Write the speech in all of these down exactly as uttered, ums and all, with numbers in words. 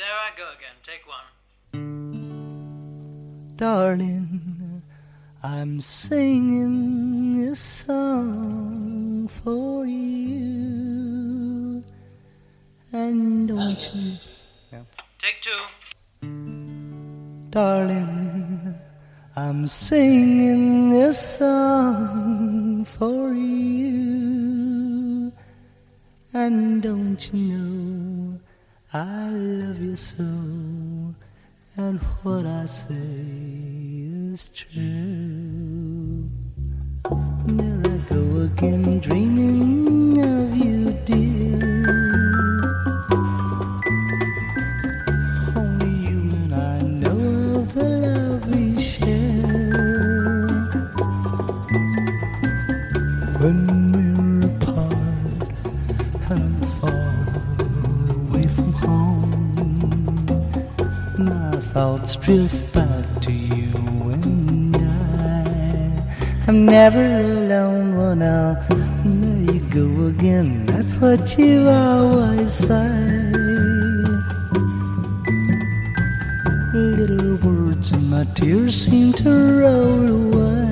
there I go again. Take one. Darling, I'm singing this song for you. And don't you... Yeah. Take two. Darling, I'm singing this song for you. And don't you know I love you so, and what I say is true. There I go again, dreaming of you, dear. Only you and I know of the love we share. When we're apart and I'm far away from home, my thoughts drift back to you, and I am never alone. Well, now, there you go again, that's what you always say. Little words and my tears seem to roll away.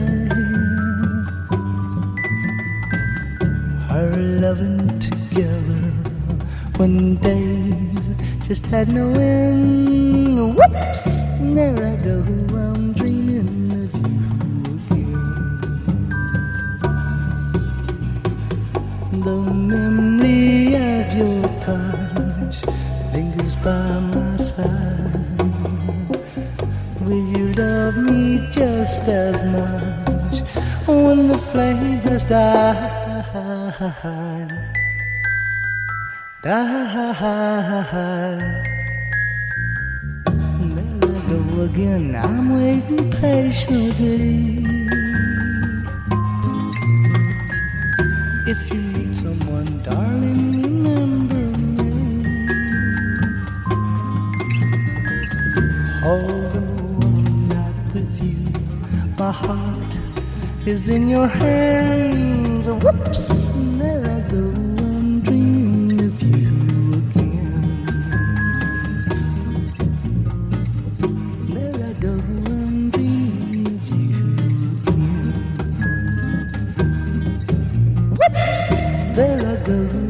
Our loving together when days just had no end. Whoops! There I go, I'm dreaming of you again. The memory of your touch lingers by my side. Will you love me just as much when the flame has died? Died. There I go again, I'm waiting patiently. If you meet someone, darling, remember me. Although I'm not with you, my heart is in your hands. Whoops, there I go, I'm dreaming of you again. There I go, I'm dreaming of you again. Whoops, there I go.